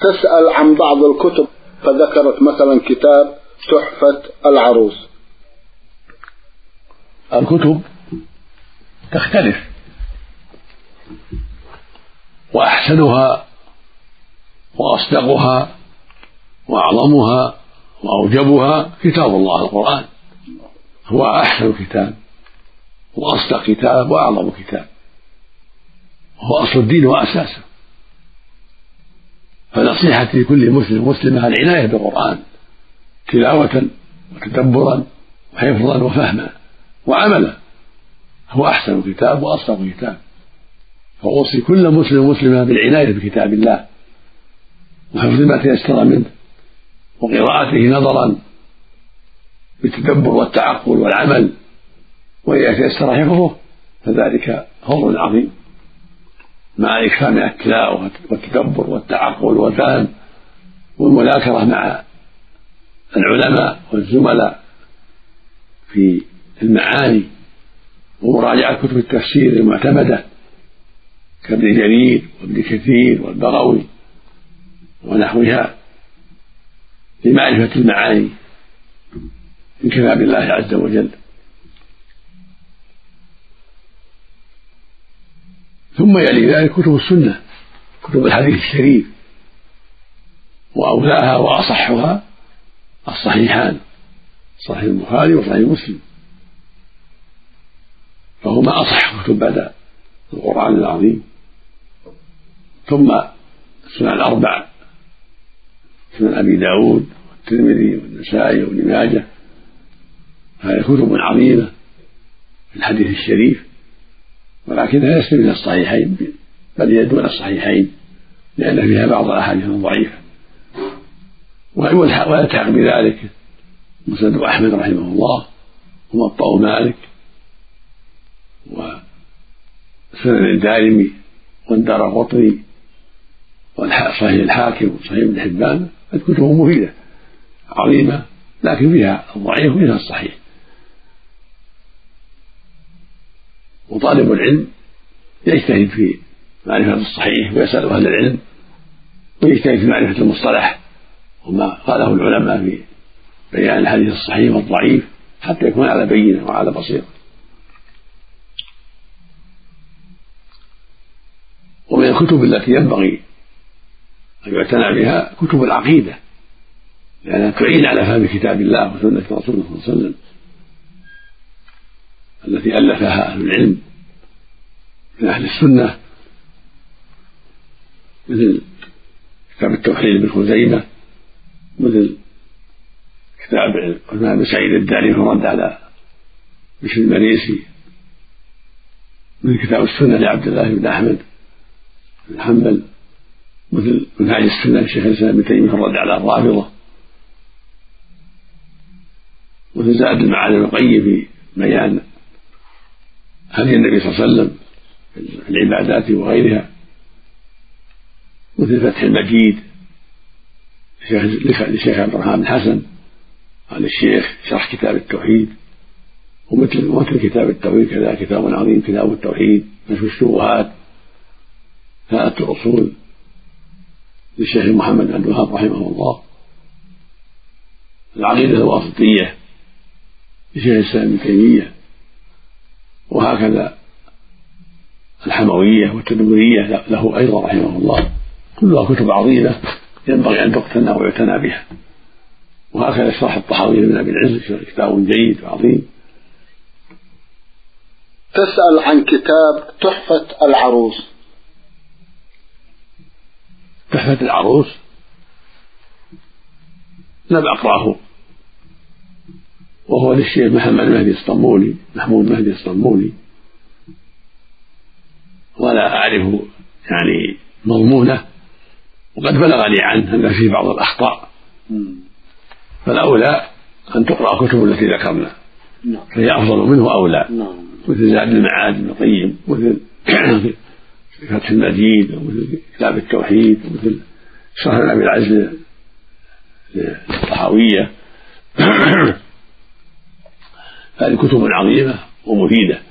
تسأل عن بعض الكتب، فذكرت مثلا كتاب تحفة العروس. الكتب تختلف، وأحسنها وأصدقها وأعظمها وأوجبها كتاب الله القرآن، هو أحسن كتاب وأصدق كتاب وأعظم كتاب، وهو أصل الدين وأساسه. فنصيحتي لكل مسلم ومسلمة العناية بالقرآن تلاوة وتدبرا وحفظا وفهما وعملا، هو أحسن كتاب وأصدق كتاب. فأوصي كل مسلم ومسلمة بالعناية بكتاب الله وحفظ ما تيسر منه وقراءته نظرا بالتدبر والتعقل والعمل، وإذا تيسر حفظه فذلك فضل عظيم، مع الإكثار من التلاوة والتدبر والتعقل والفهم والمذاكرة مع العلماء والزملاء في المعاني، ومراجعة كتب التفسير المعتمدة كابن جرير وابن كثير والبغوي ونحوها لمعرفة المعاني من كتاب الله عز وجل. ثم يلي ذلك كتب السنة، كتب الحديث الشريف، وأولاها وأصحها الصحيحان، صحيح البخاري وصحيح مسلم، فهما أصح كتب بعد القرآن العظيم. ثم السنن الأربع، سنن أبي داود والترمذي والنسائي وابن ماجه، هذه كتب عظيمة في الحديث الشريف، ولكنها ليست من الصحيحين بل هي دون الصحيحين، لأن فيها بعض الأحاديث الضعيفة. ويلحق بذلك مسند أحمد رحمه الله وموطأ مالك وسنن الدارمي والدارقطني وصحيح الحاكم وصحيح ابن حبان. الكتب مفيدة عظيمة، لكن فيها الضعيف وفيها الصحيح. وطالب العلم يجتهد في معرفة الصحيح ويسأل أهل العلم، ويجتهد في معرفة المصطلح وما قاله العلماء في بيان الحديث الصحيح والضعيف حتى يكون على بينة وعلى بصيرة. ومن الكتب التي ينبغي أن يعتنى بها كتب العقيدة، لأنها تعين على فهم كتاب الله وسنة رسوله صلى الله عليه وسلم التي ألفها أهل العلم من أهل السنة، مثل كتاب التوحيد لابن خزيمة، مثل كتاب عثمان بن سعيد الدارمي في الرد على بشر المريسي، مثل كتاب السنة لعبد الله بن أحمد بن حنبل، مثل منهاج السنة لشيخ الإسلام ابن تيمية في الرد على الرافضة، مثل زاد المعاد بن القيم في بيان هدي النبي صلى الله عليه وسلم في العبادات وغيرها، مثل فتح المجيد لشيخ عبد الرحمن بن حسن عن الشيخ شرح كتاب التوحيد، ومثل كتاب التوحيد كذا كتاب عظيم كتاب التوحيد، كشف الشبهات، ثلاثة الأصول للشيخ محمد بن عبد الوهاب رحمه الله، العقيدة الواسطية لشيخ الإسلام ابن تيمية، وهكذا الحموية والتدمرية له أيضا رحمه الله، كلها كتب عظيمة ينبغي أن تقتنى ويعتنى بها. وهكذا شرح الطحاوي من أبي العز كتاب جيد وعظيم. تسأل عن كتاب تحفة العروس. تحفة العروس لم أقرأه، وهو للشيخ محمود مهدي الاسطنبولي، ولا أعرف يعني مضمونه، وقد بلغني عنه أن فيه بعض الأخطاء، فالأولى أن تقرأ كتب التي ذكرنا فهي أفضل منه أولى، مثل زاد المعاد بن القيم، مثل فتح المجيد، ومثل كتاب التوحيد، ومثل شرح أبي العز للطحاوية. هذه كتب عظيمة ومفيدة